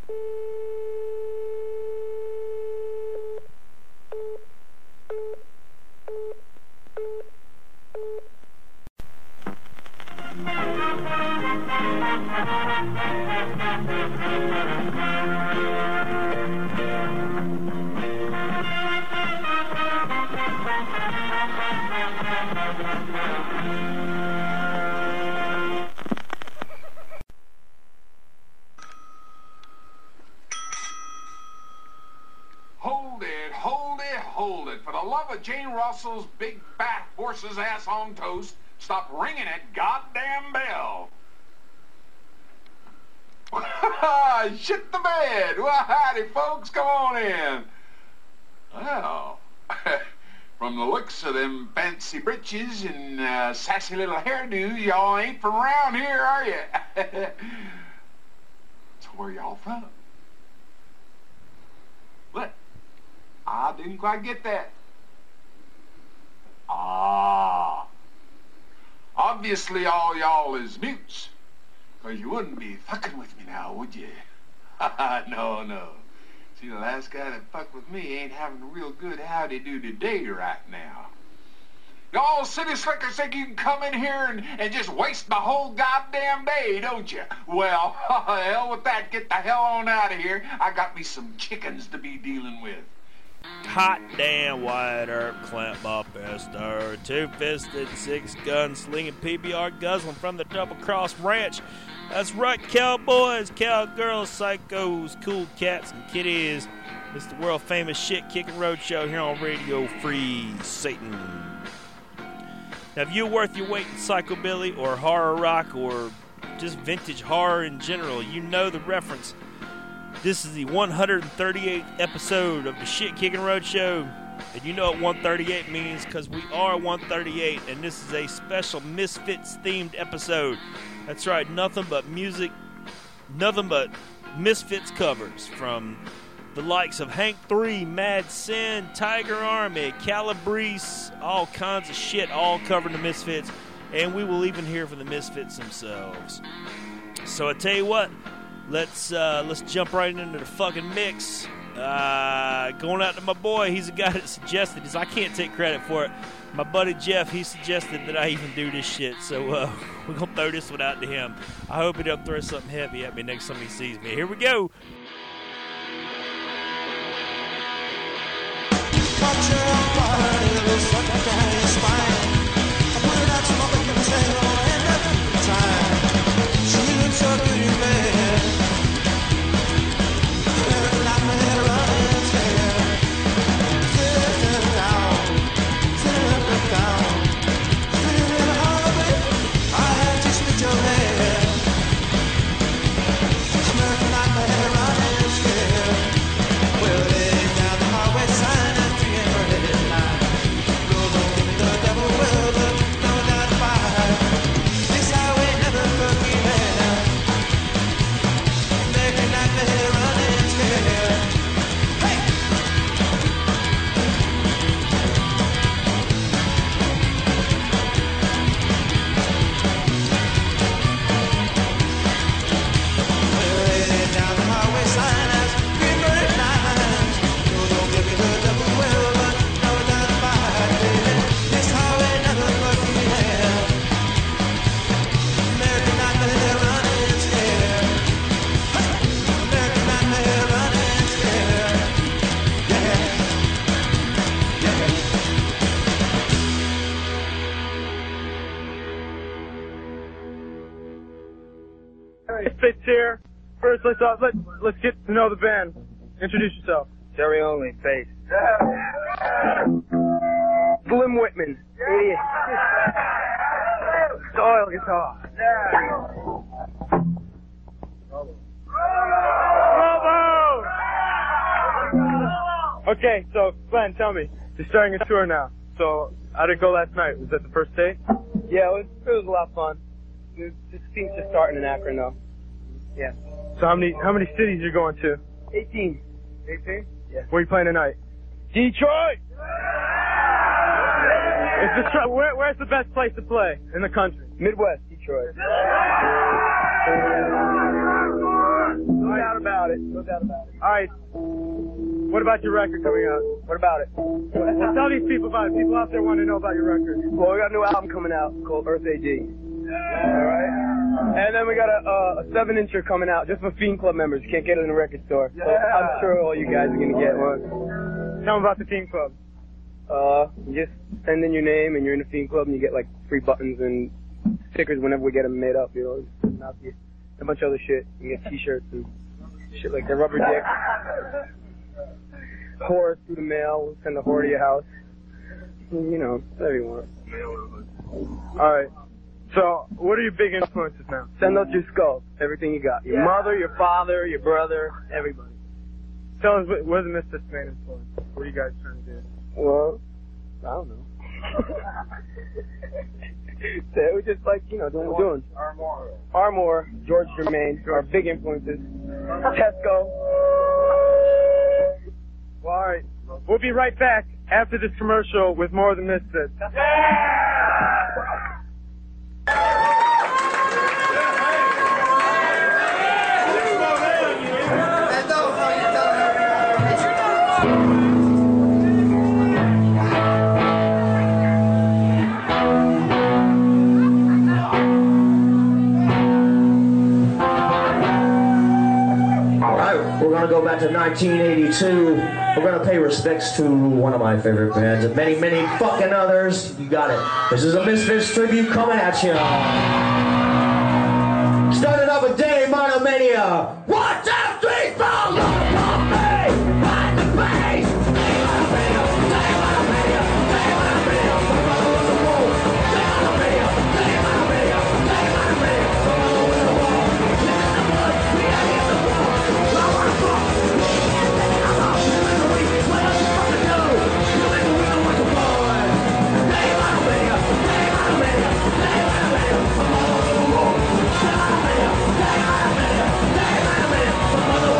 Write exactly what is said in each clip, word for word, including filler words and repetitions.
Hold it, hold it, hold it. For the love of Jane Russell's big fat horse's ass on toast, stop ringing that goddamn bell. Shit the bed. Well, howdy, folks. Come on in. Well, from the looks of them fancy breeches and uh, sassy little hairdo, y'all ain't from around here, are you? So where y'all from? What? I didn't quite get that. Ah. Obviously all y'all is mutes. Because you wouldn't be fucking with me now, would you? No, no. See, the last guy that fucked with me ain't having a real good howdy-do today right now. Y'all city slickers think you can come in here and, and just waste my whole goddamn day, don't you? Well, hell with that. Get the hell on out of here. I got me some chickens to be dealing with. Hot damn Wyatt Earp, clamp my pester, two-fisted, six-gun slinging P B R guzzling from the Double Cross Ranch. That's right, cowboys, cowgirls, psychos, cool cats, and kitties. It's the world-famous shit-kicking roadshow here on Radio Free Satan. Now, if you're worth your weight in psychobilly or horror rock or just vintage horror in general, you know the reference. This is the one hundred thirty-eighth episode of the Shit Kicking Roadshow, and you know what one thirty-eight means, because we are one thirty-eight, and this is a special Misfits-themed episode. That's right, nothing but music, nothing but Misfits covers from the likes of Hank three, Mad Sin, Tiger Army, Calabrese, all kinds of shit, all covering the Misfits, and we will even hear from the Misfits themselves. So I tell you what, let's uh, let's jump right into the fucking mix. Uh, going out to my boy, he's the guy that suggested this. I can't take credit for it. My buddy Jeff, he suggested that I even do this shit, so uh, we're going to throw this one out to him. I hope he doesn't throw something heavy at me next time he sees me. Here we go. Fitz here. First, let's uh, let let's get to know the band. Introduce yourself. Jerry Only, face. Slim Whitman. Idiot. Soil guitar. Bravo! Okay, so Glenn, tell me, you're starting a tour now. So how did it go last night? Was that the first day? Yeah, it was, it was a lot of fun. It just seems to start in Akron, though. Yeah. So how many how many cities you going to? eighteen. eighteen? Yeah. Where are you playing tonight? Detroit! Is Detroit where, where's the best place to play in the country? Midwest, Detroit. No doubt about about it. No doubt about it. All right. What about your record coming out? What about it? Well, tell these people about it. People out there want to know about your record. Well, we got a new album coming out called Earth A D. All right. And then we got a, uh, a seven incher coming out just for Fiend Club members. You can't get it in the record store. Yeah. So I'm sure all you guys are gonna get one. Tell them about the Fiend Club. Uh, you just send in your name and you're in the Fiend Club and you get like free buttons and stickers whenever we get them made up. You know, and not the- a bunch of other shit. You get T-shirts and shit like that. Rubber dick. Whore through the mail. We'll send a whore to your house. You know, whatever you want. All right. So, what are your big influences now? Send us your skulls. Everything you got. Your Yeah. mother, your father, your brother, everybody. Tell us, what, what's the Misfits main influence? What are you guys trying to do? Well, I don't know. So we just like, you know, doing what we're doing. Armour. Armour, George Germain, our big influences. Tesco. Well, all right. We'll be right back after this commercial with more of the Misfits. We're going to go back to nineteen eighty-two. We're going to pay respects to one of my favorite bands and many, many fucking others. You got it. This is a Misfits tribute coming at you. Starting off with Danny Monomania. One, two, three, four. Look for me. Find the bass. Danny Monomania. Danny Monomania. Danny Monomania. My brother was a wolf. Danny Monomania. Danny Monomania. Danny Monomania. My brother was a wolf. Live in the blood. We gotta get the blood. Mother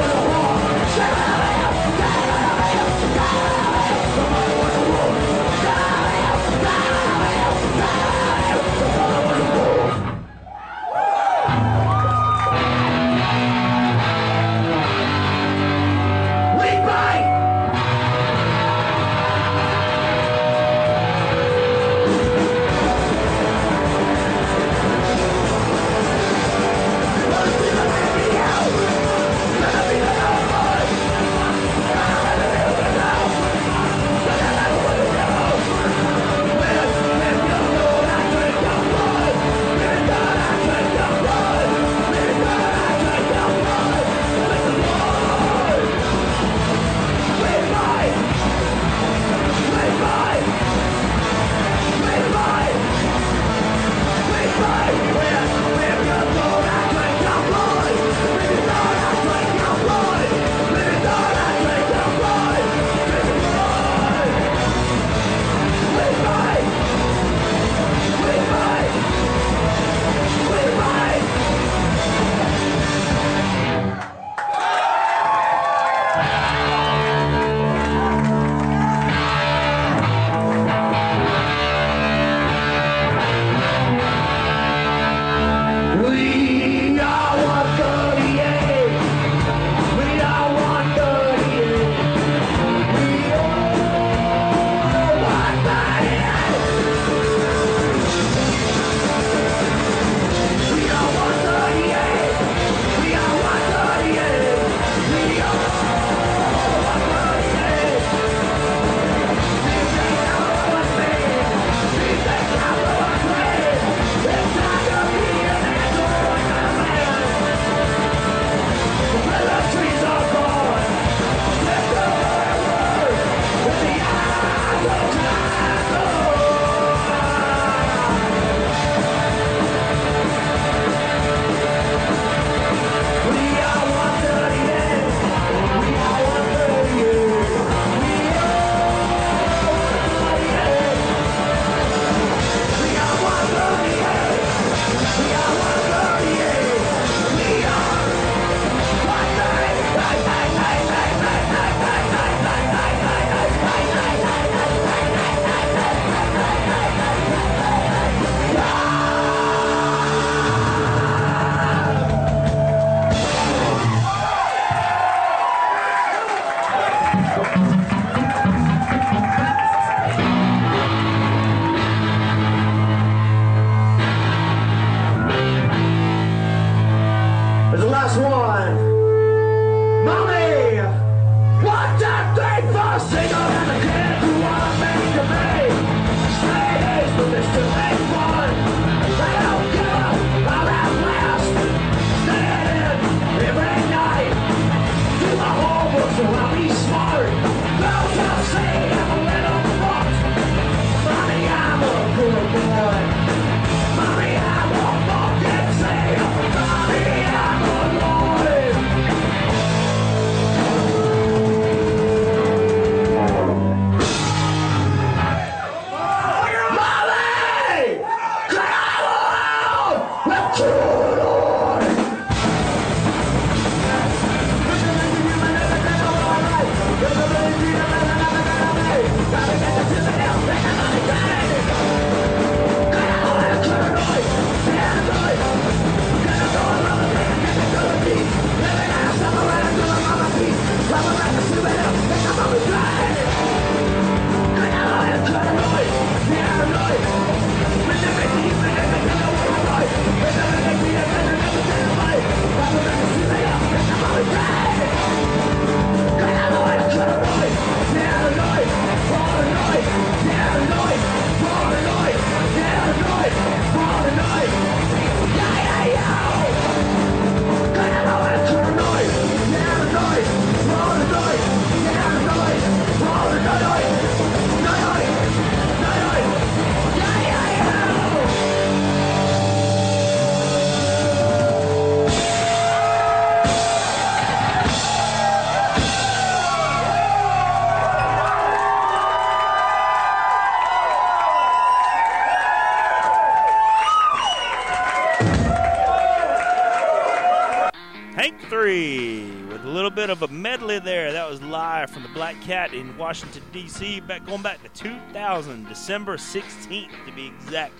Mommy! One, two, three, four, single and the kid who wanna make to me. Straight A's, but they still ain't one. They don't give up, I'll outlast. Staying in every night. Do my homework so I'll be smart. Girls I'll say I'm a little fucked. Mommy, I'm a good boy. Mommy, I won't fucking say it. Mommy, I'm a lord. Mommy! Come on! Let's do it on! Hank three with a little bit of a medley there. That was live from the Black Cat in Washington, D C, back going back to two thousand, December sixteenth to be exact.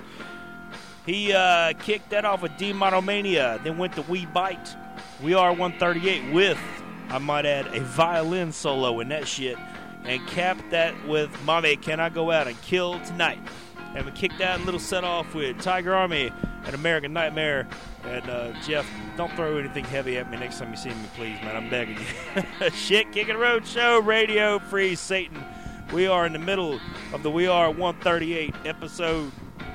He uh, kicked that off with D-Monomania, then went to We Bite, We Are one thirty-eight with, I might add, a violin solo in that shit, and capped that with Mommy, Can I Go Out and Kill Tonight? And we kicked that little set off with Tiger Army and American Nightmare. And uh, Jeff, don't throw anything heavy at me next time you see me, please, man. I'm begging you. Shit Kicking Road Show, Radio Free Satan. We are in the middle of the We Are one thirty-eight episode.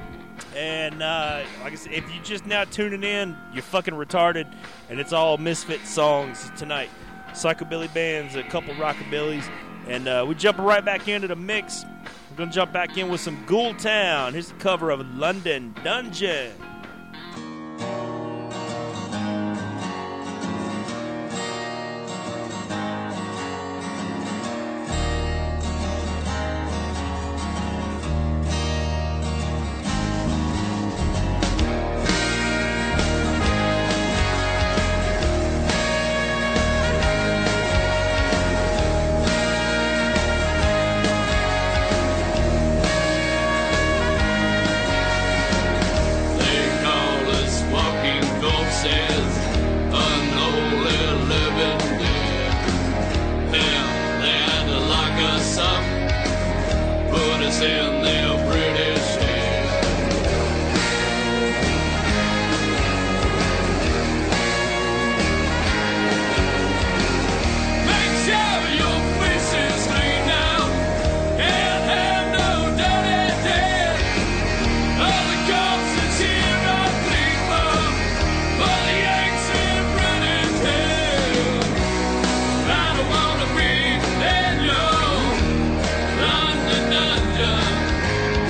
And uh, like I said, if you're just now tuning in, you're fucking retarded. And it's all Misfit songs tonight. Psychobilly bands, a couple rockabillys. And uh, we're jumping right back into the mix. We're going to jump back in with some Ghoul Town. Here's the cover of London Dungeon. London Dungeon.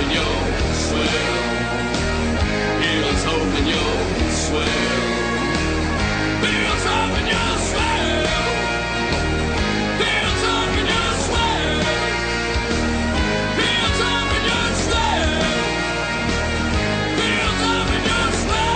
hoping you'll swell. Here's hoping you'll swell. Here's hoping you'll swell. Here's hoping you'll swell. Here's hoping you'll swell. Here's hoping you'll swell.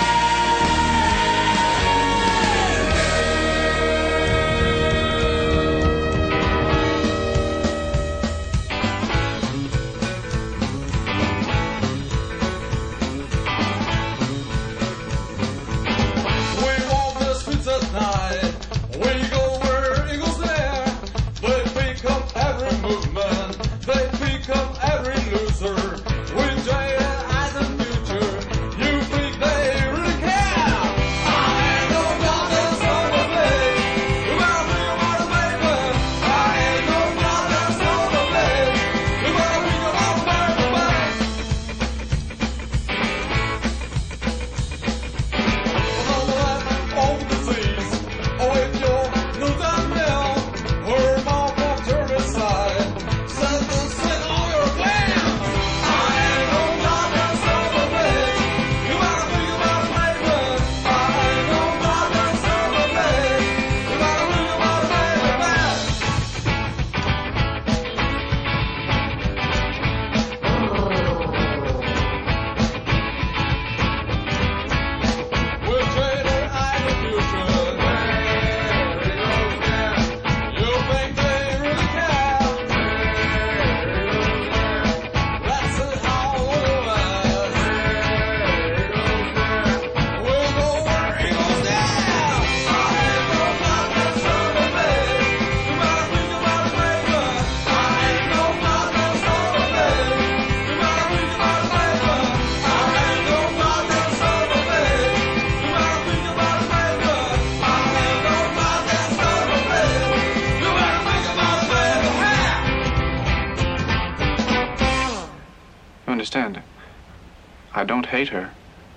Understand? I don't hate her.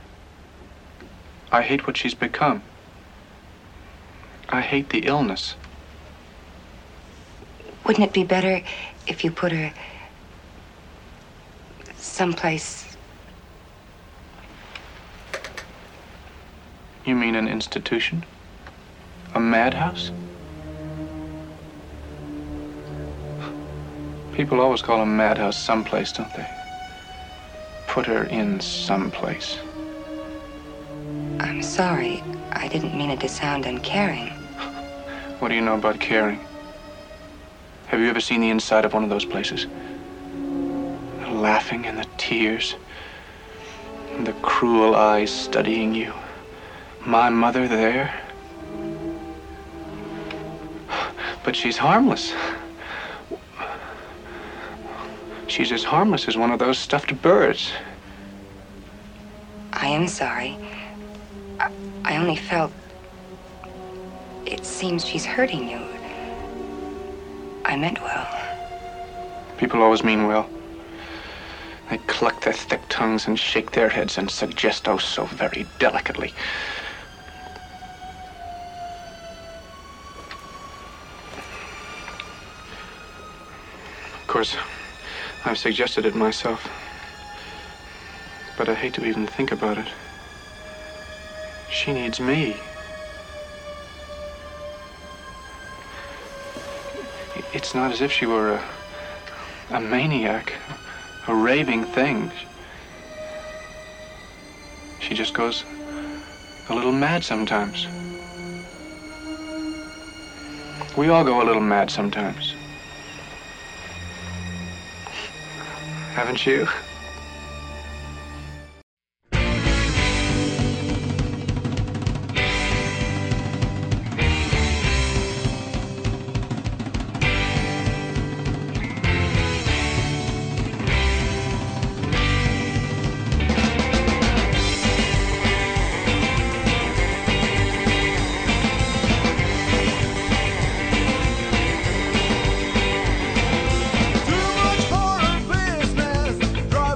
I hate what she's become. I hate the illness. Wouldn't it be better if you put her someplace? You mean an institution? A madhouse? People always call a madhouse someplace, don't they? Put her in someplace. I'm sorry. I didn't mean it to sound uncaring. What do you know about caring? Have you ever seen the inside of one of those places? The laughing and the tears, and the cruel eyes studying you. My mother there. But she's harmless. She's as harmless as one of those stuffed birds. I am sorry. I, I only felt... It seems she's hurting you. I meant well. People always mean well. They cluck their thick tongues and shake their heads and suggest oh so very delicately. Of course, I've suggested it myself. But I hate to even think about it. She needs me. It's not as if she were a, a maniac, a raving thing. She just goes a little mad sometimes. We all go a little mad sometimes. Haven't you? Too much horror business.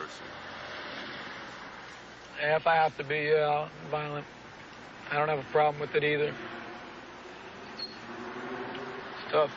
person. Yeah, if I have to be uh, violent, I don't have a problem with it either. It's tough.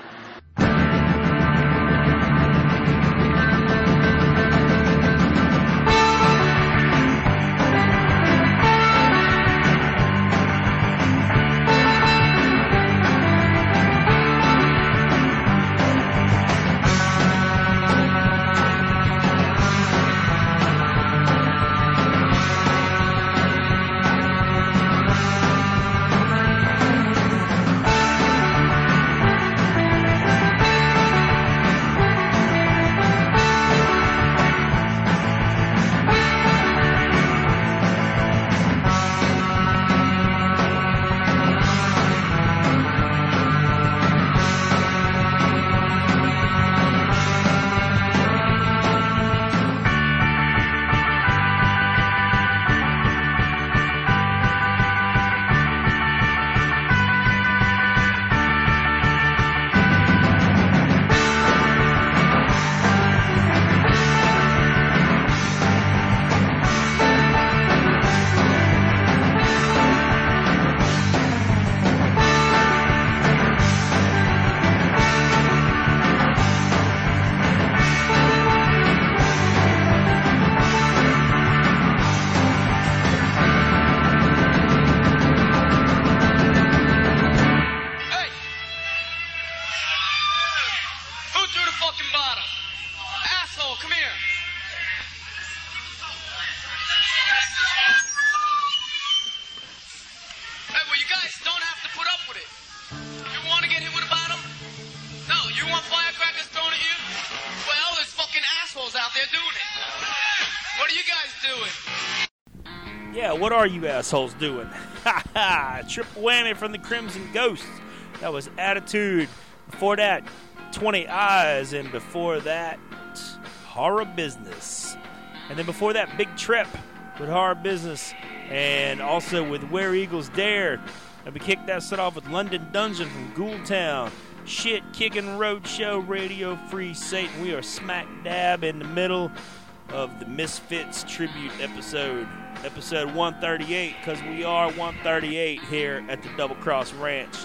What are you assholes doing? Ha ha! Triple whammy from the Crimson Ghosts. That was Attitude. Before that, twenty Eyes. And before that, Horror Business. And then before that, Big Trip with Horror Business. And also with Where Eagles Dare. And we kicked that set off with London Dungeon from Ghoultown. Shit Kickin' Roadshow, Radio Free Satan. We are smack dab in the middle of the Misfits tribute episode. Episode one thirty-eight, because we are one thirty-eight here at the Double Cross Ranch.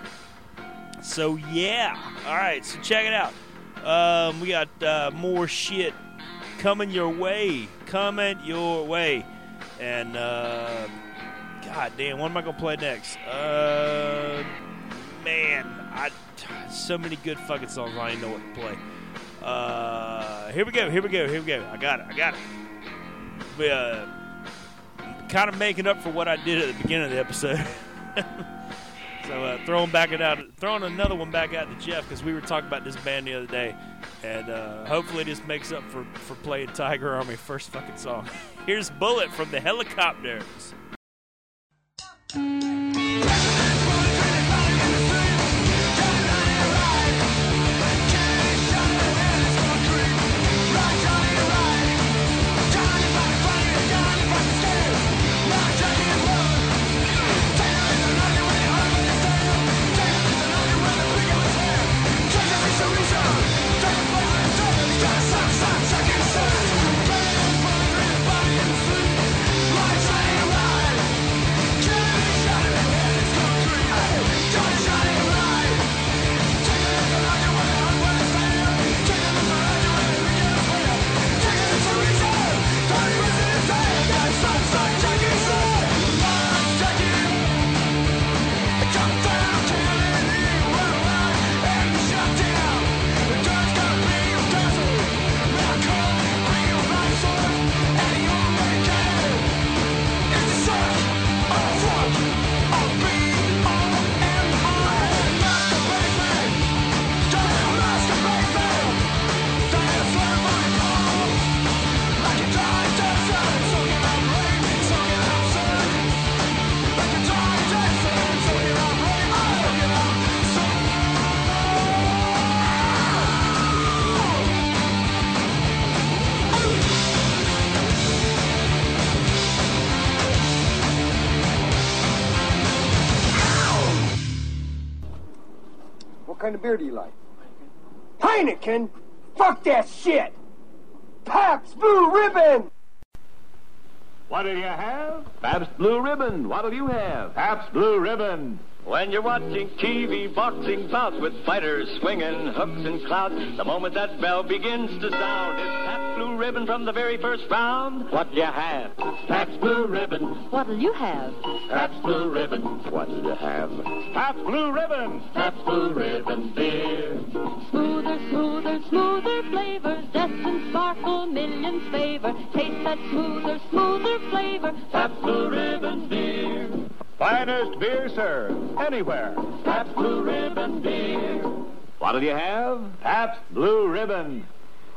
So, yeah. All right, so check it out. Um, we got uh, more shit coming your way. Coming your way. And, uh, god damn, what am I going to play next? Uh, man, I so many good fucking songs, I don't even know what to play. Uh, here we go, here we go, here we go. I got it, I got it. We, uh, kind of making up for what I did at the beginning of the episode. So uh, throwing back it out, throwing another one back out to Jeff, because we were talking about this band the other day, and uh, hopefully this makes up for, for playing Tiger Army first fucking song. Here's Bullet from the Helicopters. What kind of beer do you like? Heineken? Fuck that shit! Pabst Blue Ribbon! What'll you have? Pabst Blue Ribbon. What'll you have? Pabst Blue Ribbon. When you're watching T V boxing bouts with fighters swinging hooks and clouts, the moment that bell begins to sound, it's Pabst Blue Ribbon from the very first round. What'll you have? Pabst Blue Ribbon. What'll you have? Pabst Blue Ribbon. What'll you have? Pabst Blue Ribbon. Pabst Blue Ribbon beer. Smoother, smoother, smoother flavors, zest and sparkle, millions favor. Taste that smoother, smoother flavor. Pabst Blue Ribbon beer. Finest beer served anywhere. Pabst Blue Ribbon beer. What'll you have? Pabst Blue Ribbon.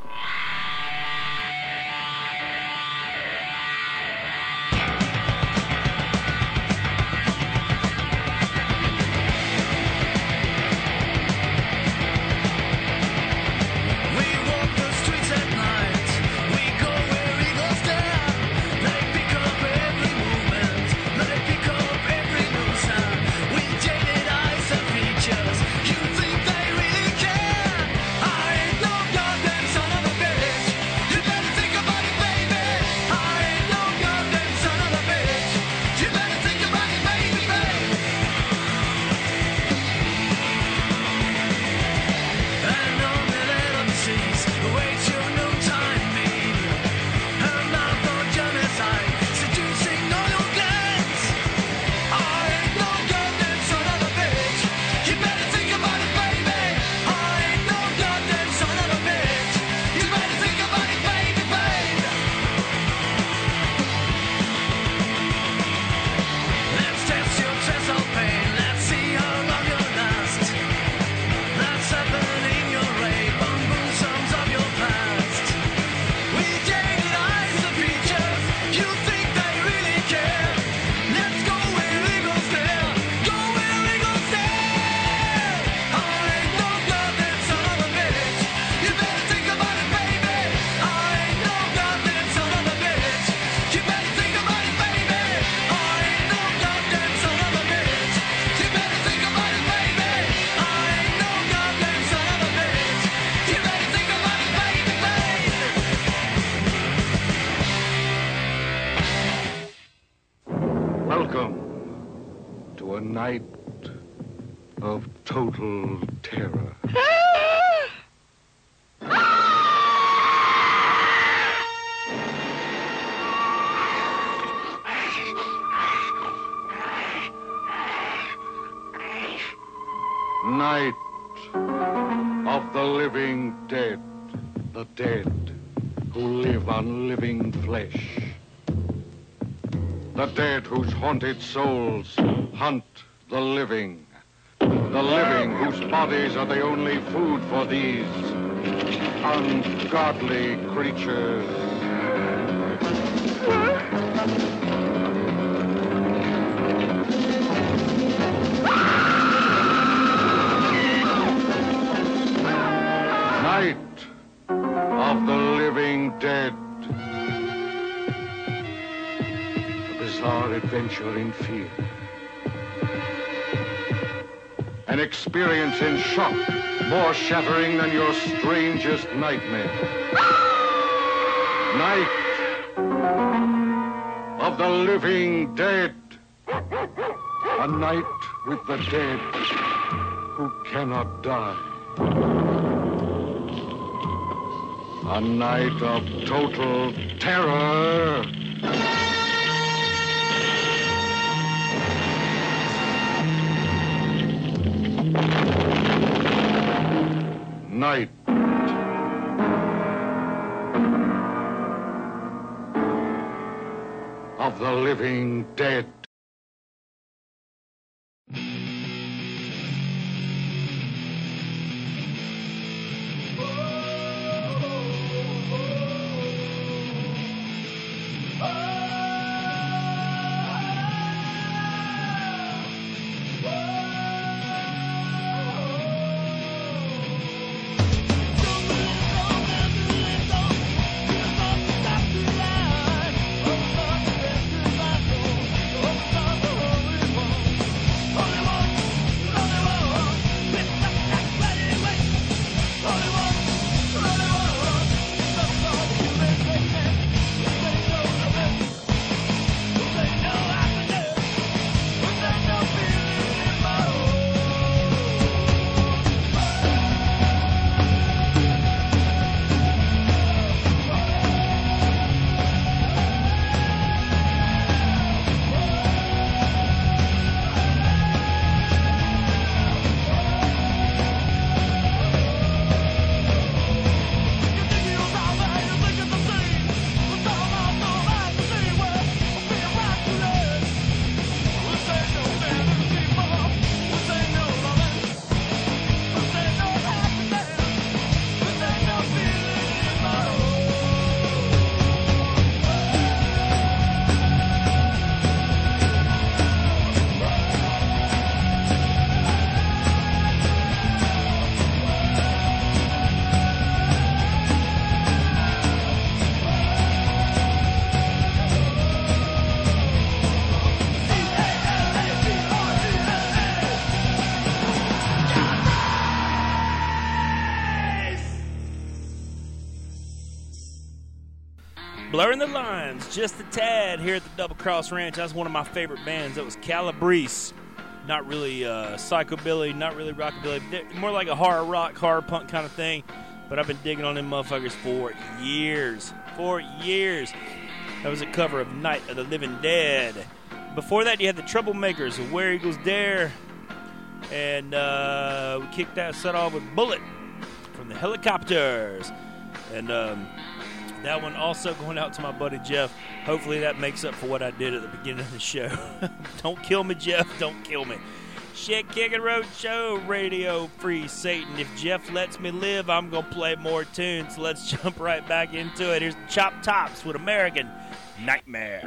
Welcome to a night of total terror. Night of the living dead, the dead who live on living flesh. The dead whose haunted souls hunt the living. The living whose bodies are the only food for these ungodly creatures. Night of the living dead. Bizarre adventure in fear. An experience in shock, more shattering than your strangest nightmare. Night of the living dead. A night with the dead who cannot die. A night of total terror. Night of the living dead. Oh, Blurring the Lines, just a tad here at the Double Cross Ranch. That's one of my favorite bands. That was Calabrese. Not really uh, psychobilly, not really rockabilly, more like a horror rock, horror punk kind of thing. But I've been digging on them motherfuckers for years. For years. That was a cover of Night of the Living Dead. Before that, you had the Troublemakers of Where Eagles Dare. And uh, we kicked that set off with Bullet from the Helicopters. And um, that one also going out to my buddy Jeff. Hopefully that makes up for what I did at the beginning of the show. Don't kill me, Jeff. Don't kill me. Shit Kickin' Road Show, Radio Free Satan. If Jeff lets me live, I'm going to play more tunes. So let's jump right back into it. Here's the Chop Tops with American Nightmare.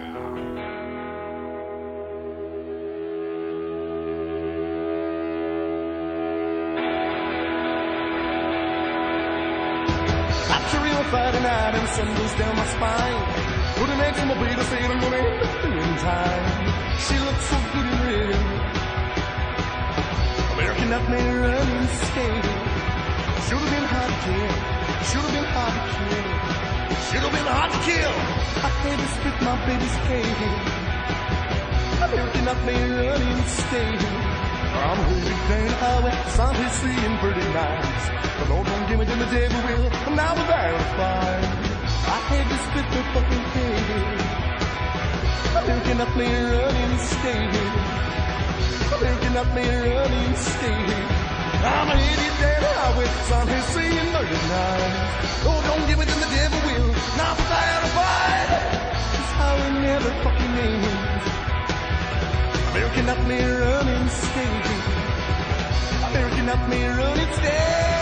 That's a real Friday night and sun goes down my spine. Put an egg in my bed, I say I'm gonna end up in time. She looks so good and ready. American Nightmare running skating. Should've been hard to kill. Should've been hard to kill. Should've been hard to kill. I had to spit my baby's cage. American Nightmare running skating. I'm holding down the highway, Saint Lucie and pretty nice. The Lord won't give me to the devil will, and now we're down to fight. I had to spit my fucking cage. American Nightmare running skating. American Nightmare running skating. I'm a idiot down the highway, Saint Lucie and pretty nice. Lord don't give me to the devil will, now we're down to fight. This highway never fucking ends. American Nightmare running skating. American Nightmare running skating.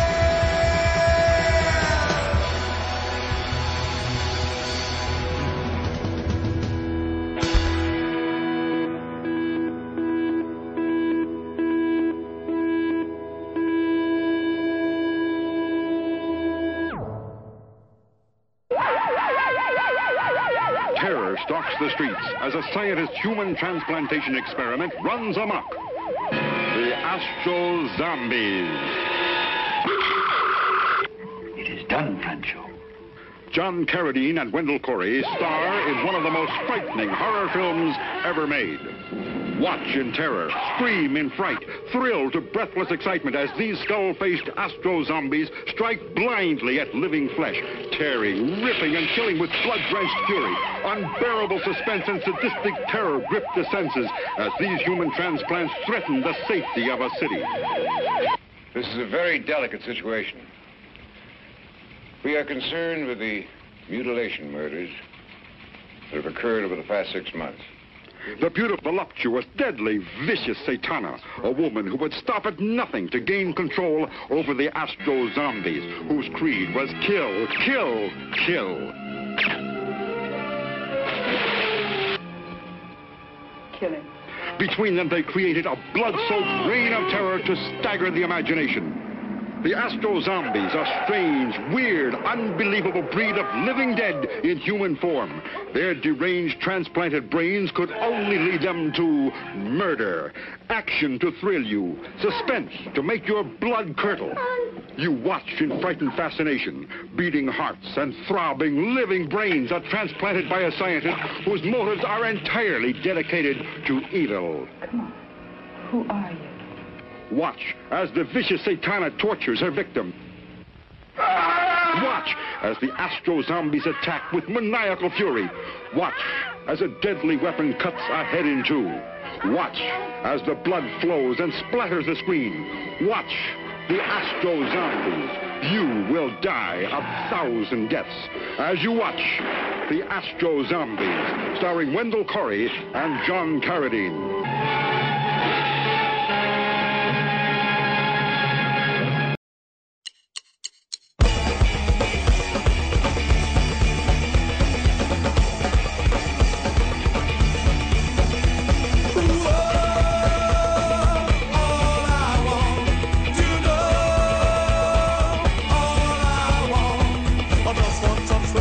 Terror stalks the streets as a scientist human transplantation experiment runs amok. The Astro Zombies. It is done, Francho. John Carradine and Wendell Corey star in one of the most frightening horror films ever made. Watch in terror, scream in fright, thrill to breathless excitement as these skull-faced Astro Zombies strike blindly at living flesh, tearing, ripping, and killing with blood-drenched fury. Unbearable suspense and sadistic terror grip the senses as these human transplants threaten the safety of a city. This is a very delicate situation. We are concerned with the mutilation murders that have occurred over the past six months. The beautiful, voluptuous, deadly, vicious Satana, a woman who would stop at nothing to gain control over the Astro Zombies, whose creed was kill, kill, kill. Kill him. Between them, they created a blood-soaked reign of terror to stagger the imagination. The Astro Zombies, a strange, weird, unbelievable breed of living dead in human form. Their deranged, transplanted brains could only lead them to murder, action to thrill you, suspense to make your blood curdle. You watch in frightened fascination, beating hearts and throbbing, living brains are transplanted by a scientist whose motives are entirely dedicated to evil. Come on. Who are you? Watch as the vicious Satana tortures her victim. Watch as the Astro Zombies attack with maniacal fury. Watch as a deadly weapon cuts a head in two. Watch as the blood flows and splatters the screen. Watch the Astro Zombies. You will die a thousand deaths as you watch the Astro Zombies, starring Wendell Corey and John Carradine.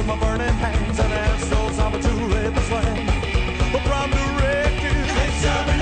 From the wreckage, they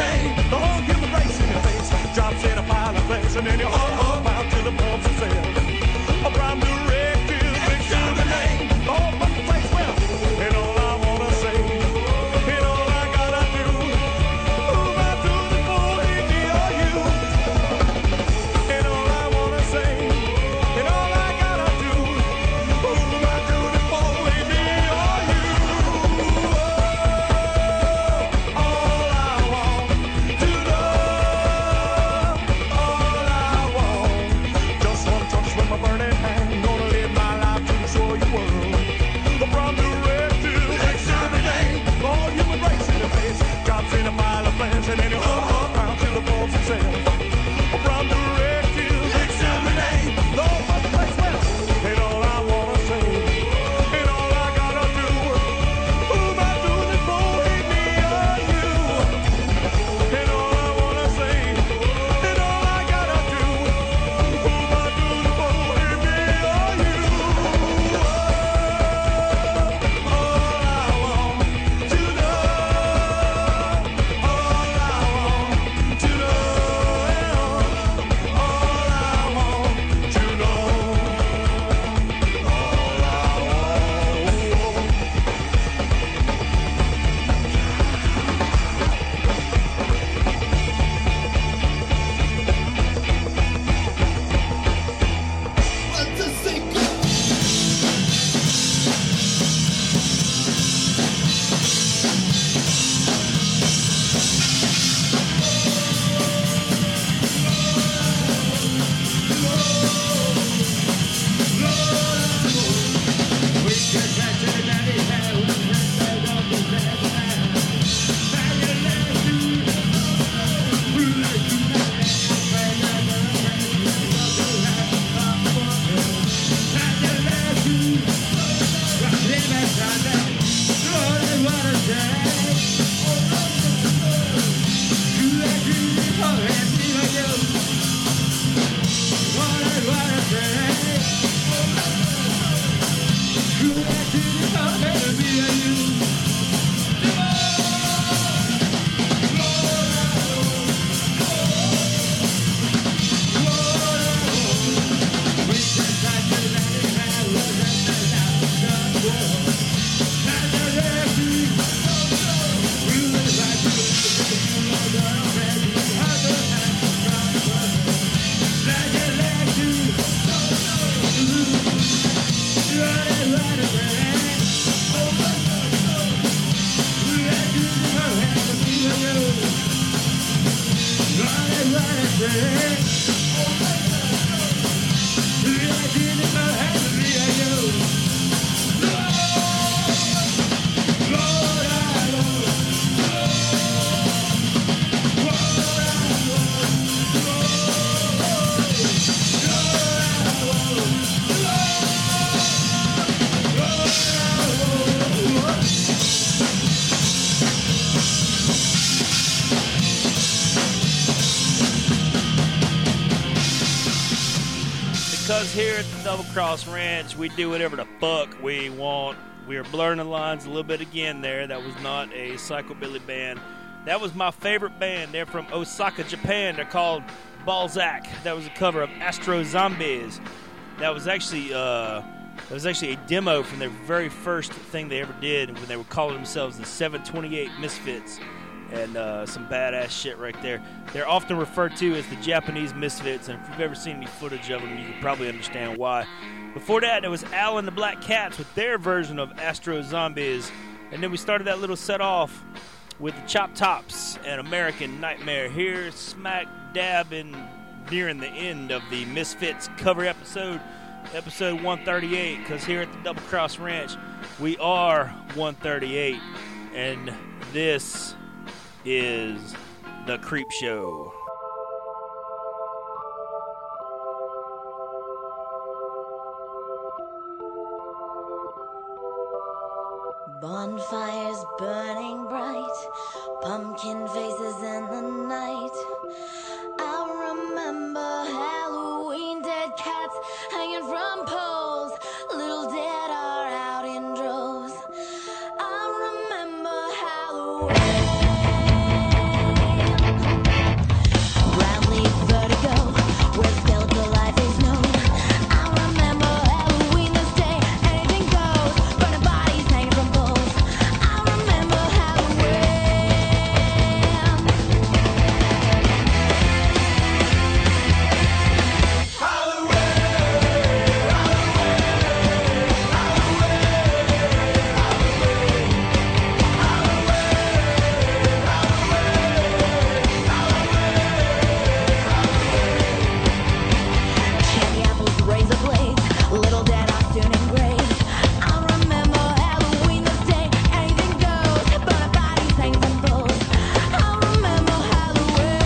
here at the Double Cross Ranch, we do whatever the fuck we want. We are blurring the lines a little bit again there. That was not a psychobilly band. That was my favorite band. They're from Osaka, Japan. They're called Balzac. That was a cover of Astro Zombies. That was actually uh, that was actually a demo from their very first thing they ever did when they were calling themselves the seven twenty-eight Misfits. And uh, some badass shit right there. They're often referred to as the Japanese Misfits, and if you've ever seen any footage of them, you can probably understand why. Before that, there was Al and the Black Cats with their version of Astro Zombies. And then we started that little set off with the Chop Tops and American Nightmare here, smack dab in nearing the end of the Misfits cover episode, episode one thirty-eight, because here at the Double Cross Ranch, we are one thirty-eight, and this is The Creep Show. Bonfires burning bright, pumpkin faces in the night. I remember Halloween, dead cats hanging from poles, little dead are out in droves. I remember Halloween. Ground leaf vertigo, where skeletal life is known. I remember Halloween this day, anything goes, burning bodies hanging from poles. I remember Halloween. Cherry apples, razor blades, little dead are soon engraved. I remember Halloween this day, anything goes, burning bodies hanging from poles. I remember Halloween.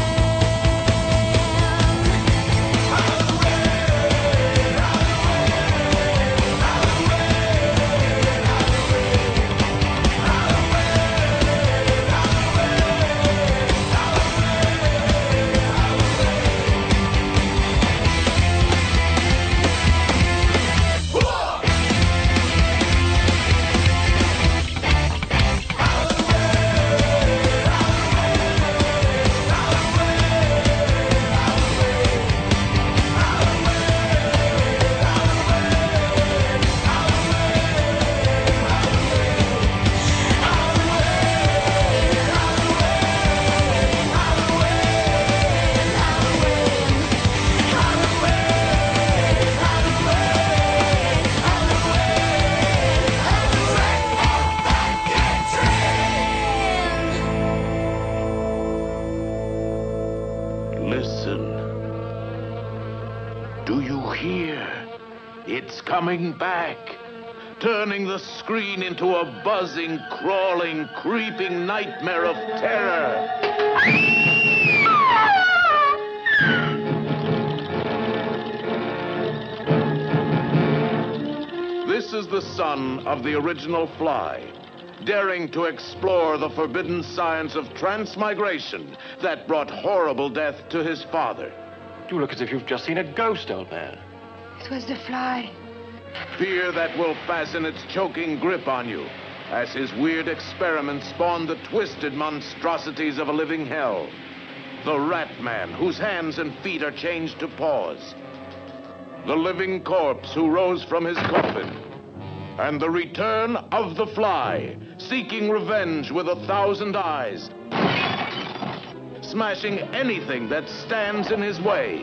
Listen. Do you hear? It's coming back, turning the screen into a buzzing, crawling, creeping nightmare of terror. This is the son of the original Fly, daring to explore the forbidden science of transmigration that brought horrible death to his father. You look as if you've just seen a ghost, old man. It was the Fly. Fear that will fasten its choking grip on you, as his weird experiments spawn the twisted monstrosities of a living hell. The Rat Man, whose hands and feet are changed to paws. The living corpse who rose from his coffin. And the return of the Fly, seeking revenge with a thousand eyes, smashing anything that stands in his way.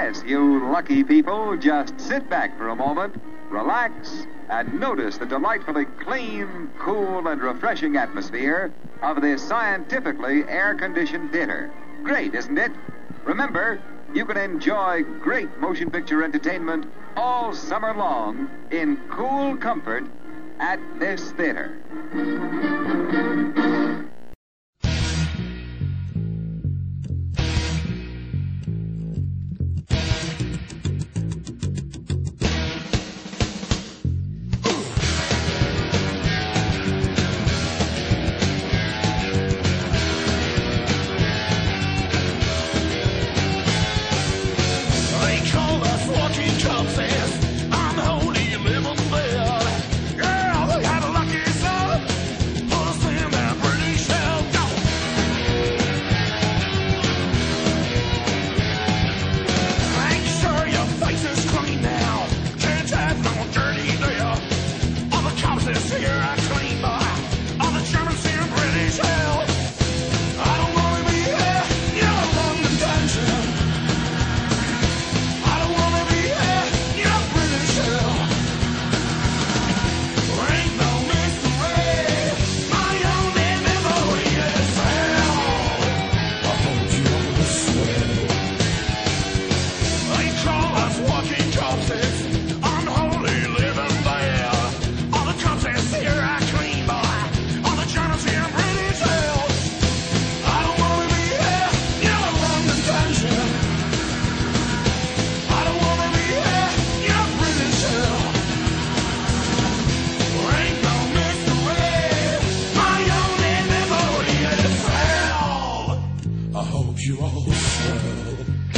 Yes, you lucky people, just sit back for a moment, relax, and notice the delightfully clean, cool, and refreshing atmosphere of this scientifically air-conditioned theater. Great, isn't it? Remember, you can enjoy great motion picture entertainment all summer long in cool comfort at this theater. They call us walking corpses, unholy living there. Yeah, they had a lucky son, put us in their British hell. Go! Make sure your face is clean now, can't have no dirty there. All the corpses here are clean, boy, all the Germans here in British hell. I don't wanna be here, you're a London dungeon. You all swell.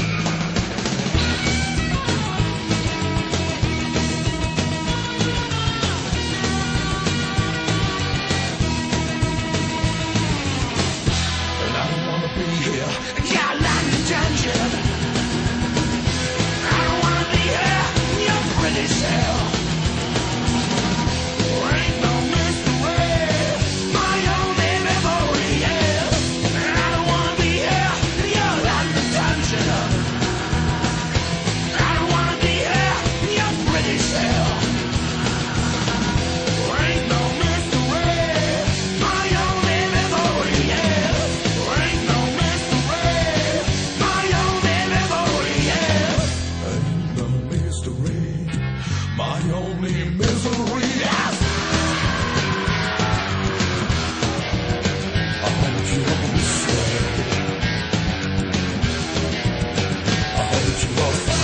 And I don't wanna be here. Yeah, London dungeon. I don't wanna be here. You're British hell. Ain't no mystery. My only memory is. And I don't wanna be here. You're London dungeon. I don't wanna be here. You're British hell. Ain't no mystery. My only memory is. Ain't no mystery. My only memory is. Ain't no mystery. My only misery is. I hope you all swell. I hope you all swell.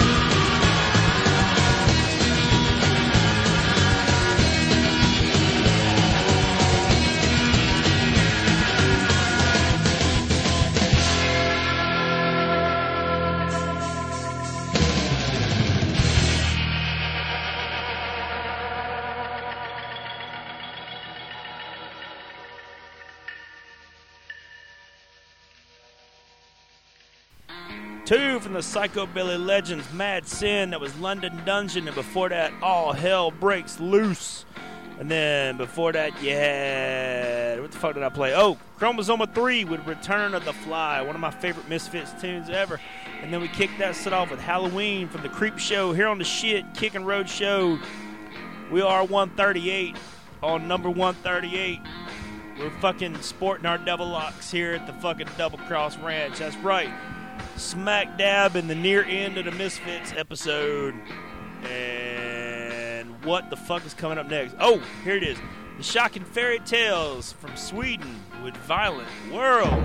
Two from the Psychobilly Legends, Mad Sin, that was London Dungeon, and before that, All Hell Breaks Loose. And then before that, you had, what the fuck did I play? Oh, Chromosoma three with Return of the Fly, one of my favorite Misfits tunes ever. And then we kicked that set off with Halloween from the Creep Show here on the Shit Kickin' Road Show. We are one thirty-eight on number one thirty-eight. We're fucking sporting our double locks here at the fucking Double Cross Ranch. That's right. Smack dab in the near end of the Misfits episode. And what the fuck is coming up next? Oh, here it is. The Shocking Fairy Tales from Sweden with Violent World.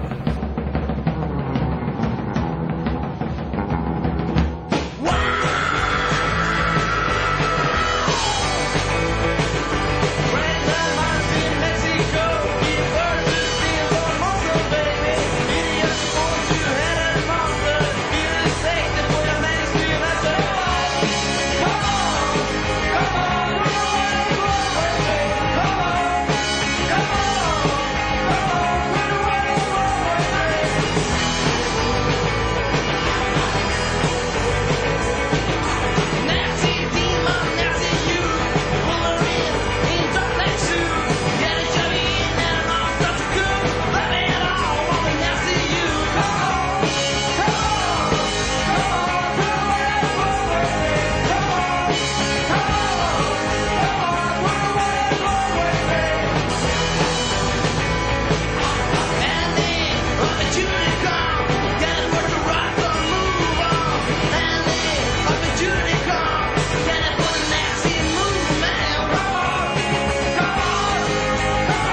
Come on, Opportunity come, gotta work the rock or move on. And if opportunity come, gotta put a nasty move, man. Come on, come on, come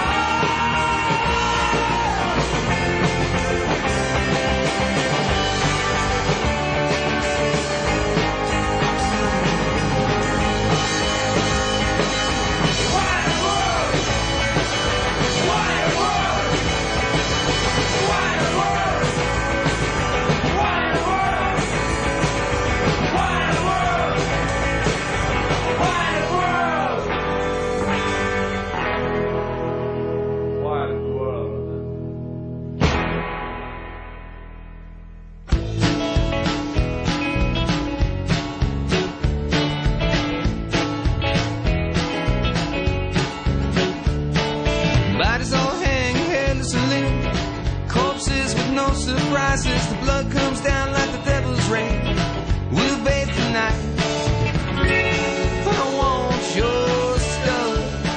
Bodies all hang headless and limp. Corpses with no surprises. The blood comes down like the devil's rain. We'll bathe tonight. I want your stuff.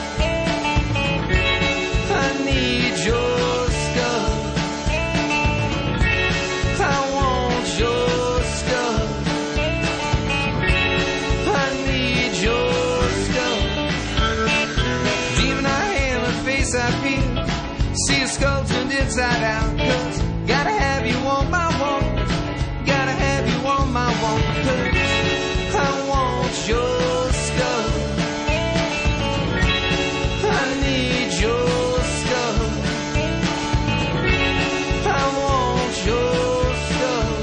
I need your stuff. I want your stuff. I need your stuff. Demon I am, a face I feel. See a skull turned inside out. Cause gotta have you on my wall. Gotta have you on my wall. Cause I want your stuff. I need your stuff. I want your stuff.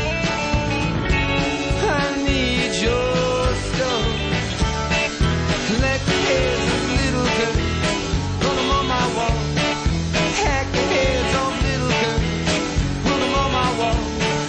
I need your stuff. Collect the heads of little girls, put them on my wall. Hack the heads of little girls, put them on my wall.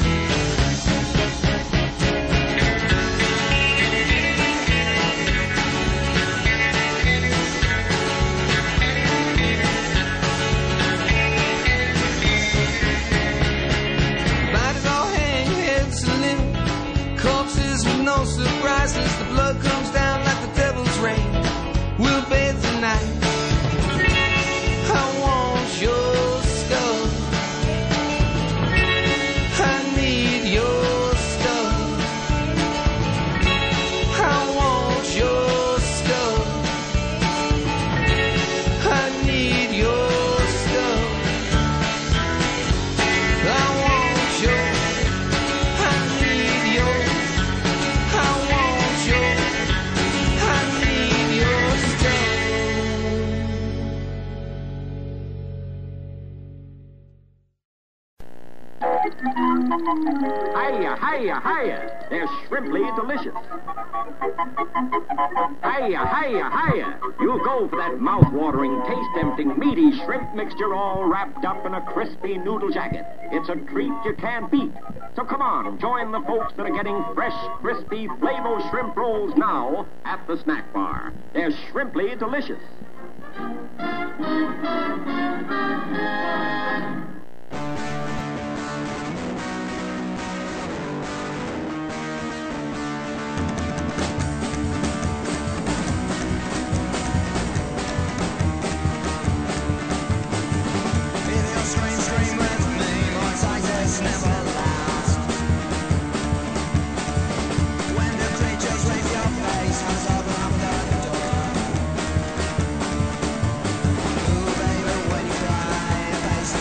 Bodies all hang heads and limp. Corpses with no surprises. The blood comes down like the devil's rain. We'll bathe tonight. I want your stuff. I need your stuff. I want your stuff. I need your stuff. I want your. I need your. I want your. I need your stuff. Hiya, hiya, hiya. They're shrimply delicious. Hiya, hiya, hiya. You'll go for that mouth-watering, taste-tempting, meaty shrimp mixture all wrapped up in a crispy noodle jacket. It's a treat you can't beat. So come on, join the folks that are getting fresh, crispy Flavor shrimp rolls now at the snack bar. They're shrimply delicious. Face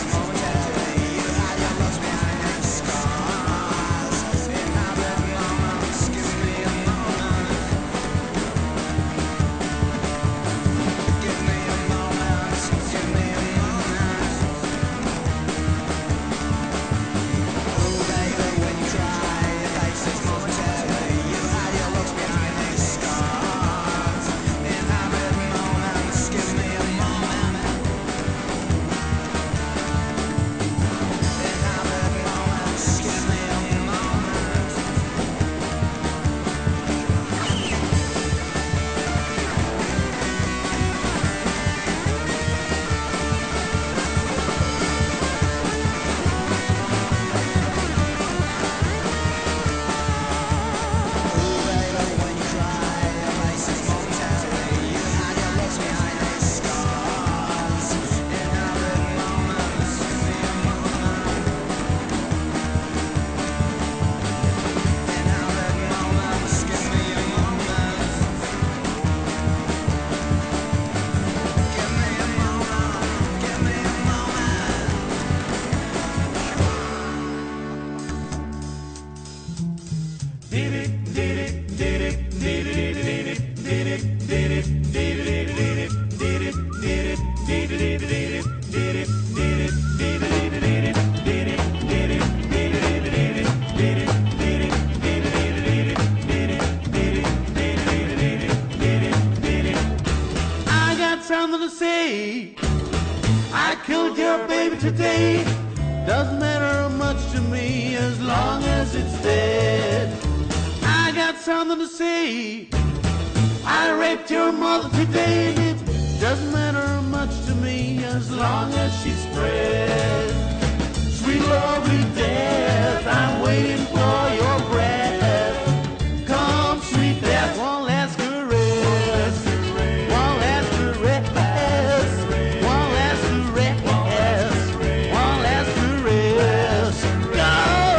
today. Doesn't matter much to me as long as it's dead. I got something to say. I raped your mother today. It doesn't matter much to me as long as she's spread. Sweet lovely death, I'm waiting for your breath. Come, sweet death, one last caress. One last caress. One last caress. One last caress. Go!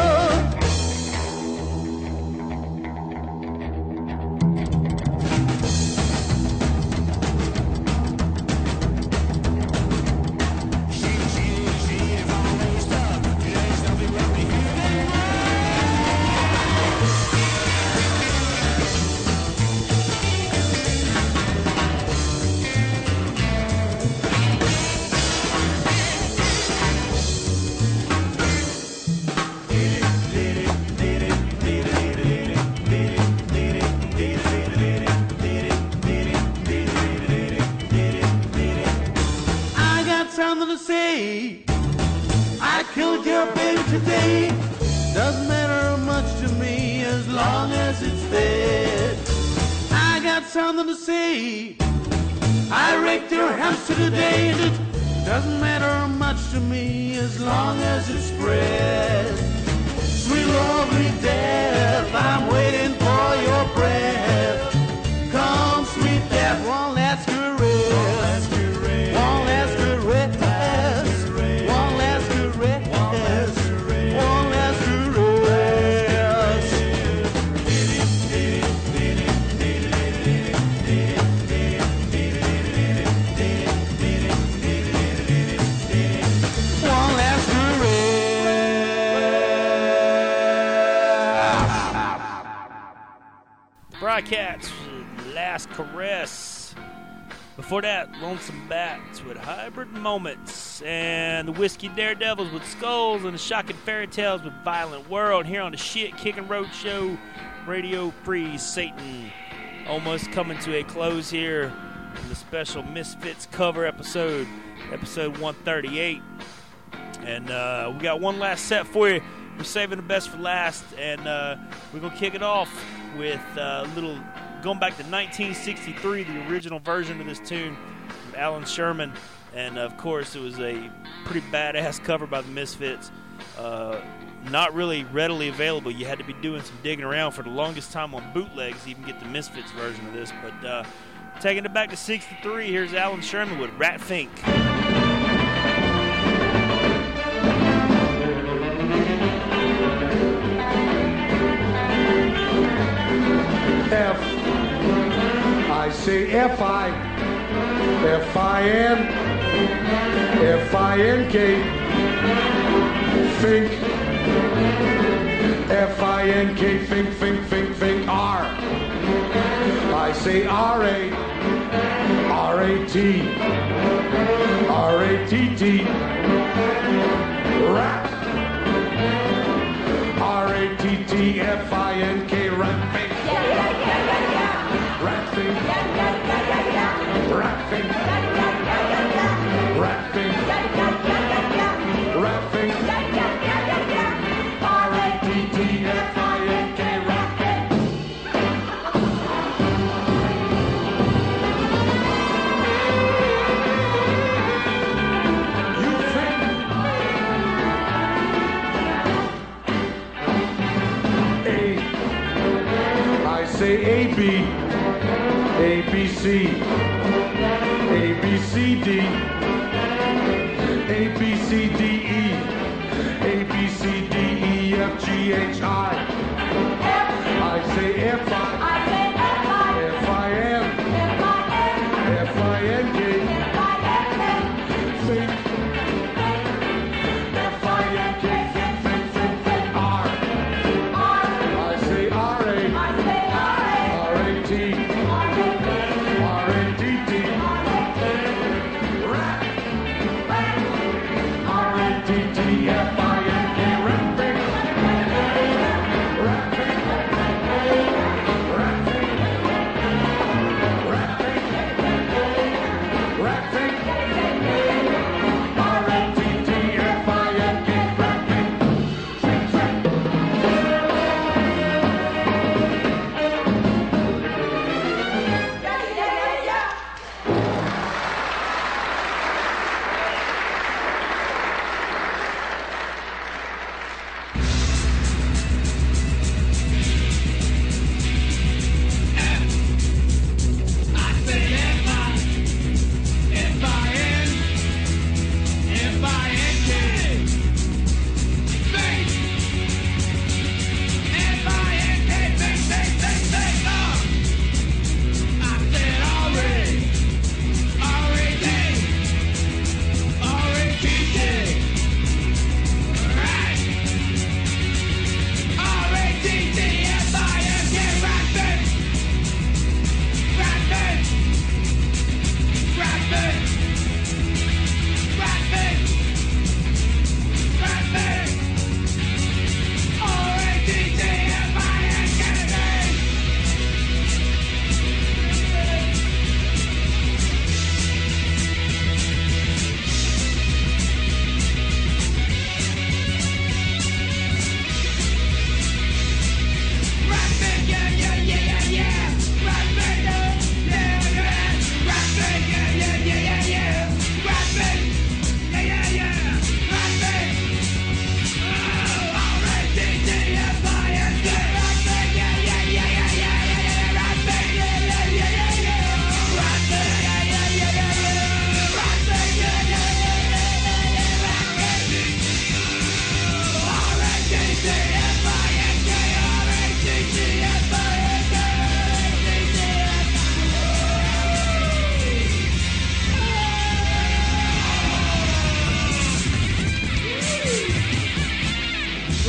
I got something to say. I killed your baby today. Doesn't matter much to me as long as it's dead. I got something to say. I raped your hamster today, and it doesn't matter much to me as long as it's spread. Sweet lovely death, I'm waiting for your breath. Come, sweet death, one last caress. One last caress. One last caress. One last caress. One last Broadcats, Last Caress. Before that, Lonesome Bats with Hybrid Moments. And the Whiskey Daredevils with Skulls. And the Shocking Fairy Tales with Violent World. Here on the Shit Kickin' Road Show, Radio Free Satan. Almost coming to a close here in the special Misfits cover episode, episode one thirty-eight. And uh, we got one last set for you. We're saving the best for last, and uh, we're going to kick it off with a little, going back to nineteen sixty-three, the original version of this tune from Alan Sherman. And, of course, it was a pretty badass cover by the Misfits. Uh, not really readily available. You had to be doing some digging around for the longest time on bootlegs to even get the Misfits version of this. But uh, taking it back to sixty-three, here's Alan Sherman with Rat Fink. F. I say F I. F I N. F I N K. Fink. F I N K. Fink, fink, fink, fink. R. I say R A. R A T. R A T T. Rat. R A T T F I N K. Rat fink. Yeah, yeah, yeah, yeah, yeah. Rat fink. Yeah, yeah, yeah, yeah, yeah. Rat fink. Yeah, yeah, yeah, yeah, yeah. Rat fink. Yeah, yeah, yeah, yeah, yeah. Rat fink. Yeah, yeah, yeah, yeah, yeah. R A T T F I N K. Rat fink. You think A. I say A B. A B C. A B C D. A B C D E. A B C D E F G H I. I say F I. F I M. F I N K. Think. F I N K. Think, think, think, think. R. I say R A. R A T. R A T T. Rat. R A T T F I N K. Rat fink. Rat fink. Rat fink. Rat fink. Rat fink. R A T T F I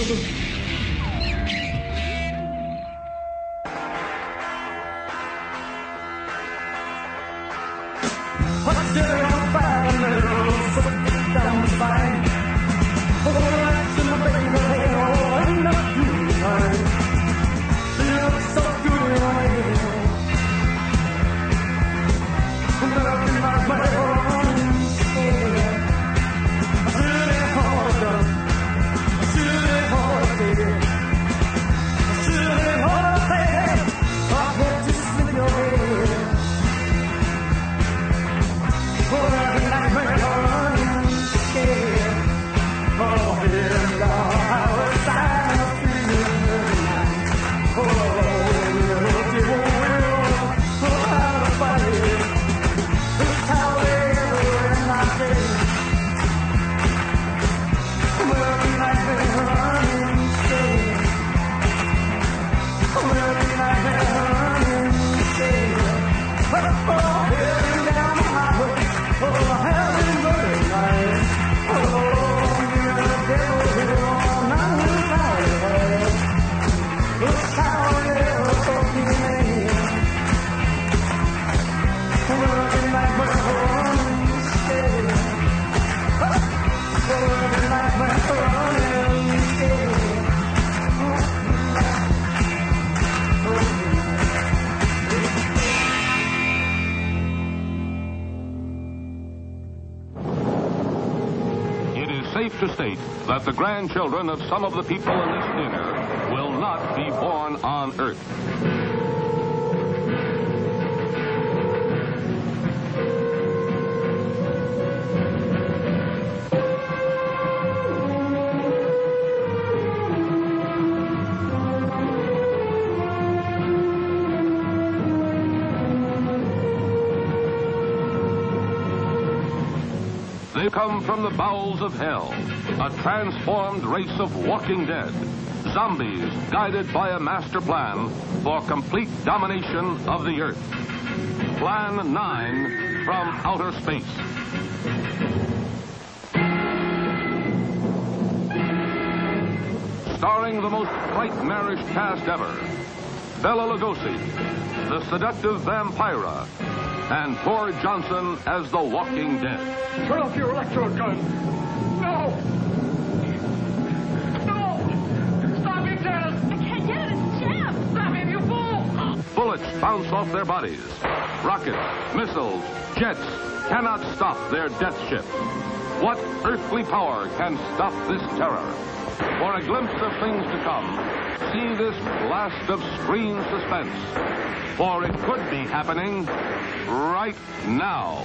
To state that the grandchildren of some of the people in this dinner will not be born on Earth. They come from the bowels of hell, a transformed race of walking dead, zombies guided by a master plan for complete domination of the Earth. Plan nine from outer space. Starring the most nightmarish cast ever, Bela Lugosi, the seductive Vampira, and Tor Johnson as the Walking Dead. Turn off your electrode gun. No! No! Stop it, Dennis! I can't get it. It's jammed. Stop him, you fool! Bullets bounce off their bodies. Rockets, missiles, jets cannot stop their death ship. What earthly power can stop this terror? For a glimpse of things to come, see this blast of screen suspense. For it could be happening right now.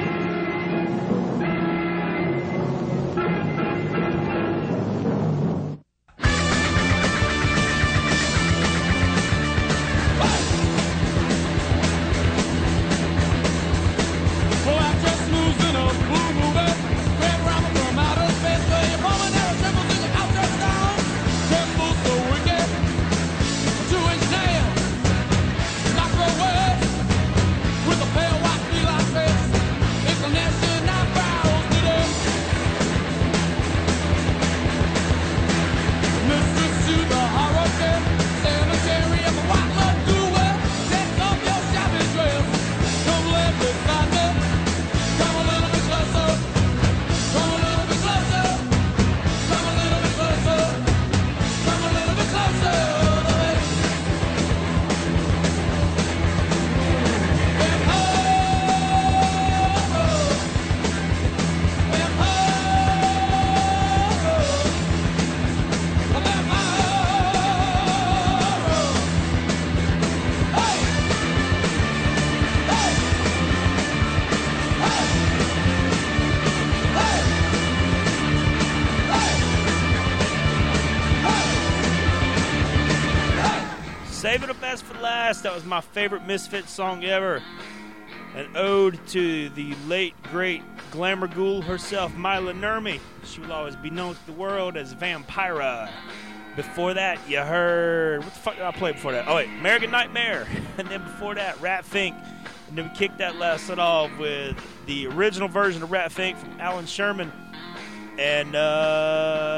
Saving the best for last. That was my favorite Misfits song ever. An ode to the late, great glamour ghoul herself, Mila Nurmi. She will always be known to the world as Vampira. Before that, you heard... What the fuck did I play before that? Oh, wait. American Nightmare. And then before that, Rat Fink. And then we kicked that last set off with the original version of Rat Fink from Alan Sherman. And, uh...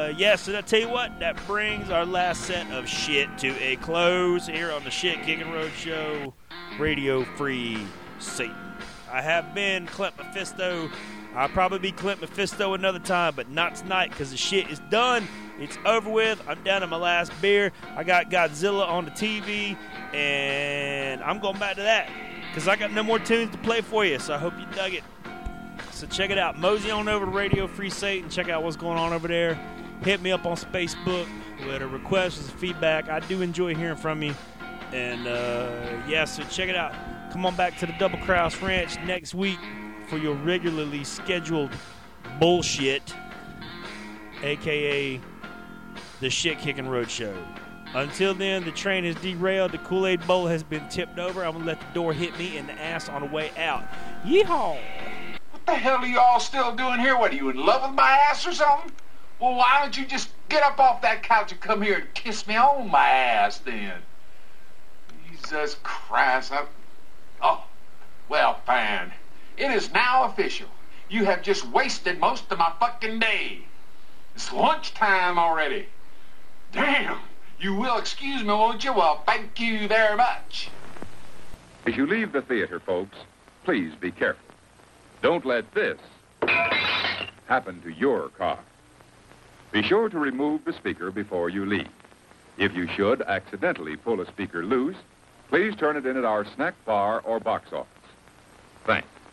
uh, yes, and I tell you what, that brings our last set of shit to a close here on the Shit Kicking Road Show, Radio Free Satan. I have been Clint Mephisto. I'll probably be Clint Mephisto another time, but not tonight because the shit is done. It's over with. I'm down to my last beer. I got Godzilla on the T V, and I'm going back to that because I got no more tunes to play for you, so I hope you dug it. So check it out. Mosey on over to Radio Free Satan. Check out what's going on over there. Hit me up on Facebook with a request, with feedback. I do enjoy hearing from you. And, uh, yeah, so check it out. Come on back to the Double Cross Ranch next week for your regularly scheduled bullshit, a k a the Shit Kicking Road Show. Until then, the train is derailed. The Kool-Aid bowl has been tipped over. I'm going to let the door hit me in the ass on the way out. Yeehaw! What the hell are you all still doing here? What, are you in love with my ass or something? Well, why don't you just get up off that couch and come here and kiss me on my ass then? Jesus Christ. I... Oh, well, fine. It is now official. You have just wasted most of my fucking day. It's lunchtime already. Damn. You will excuse me, won't you? Well, thank you very much. As you leave the theater, folks, please be careful. Don't let this happen to your car. Be sure to remove the speaker before you leave. If you should accidentally pull a speaker loose, please turn it in at our snack bar or box office. Thanks.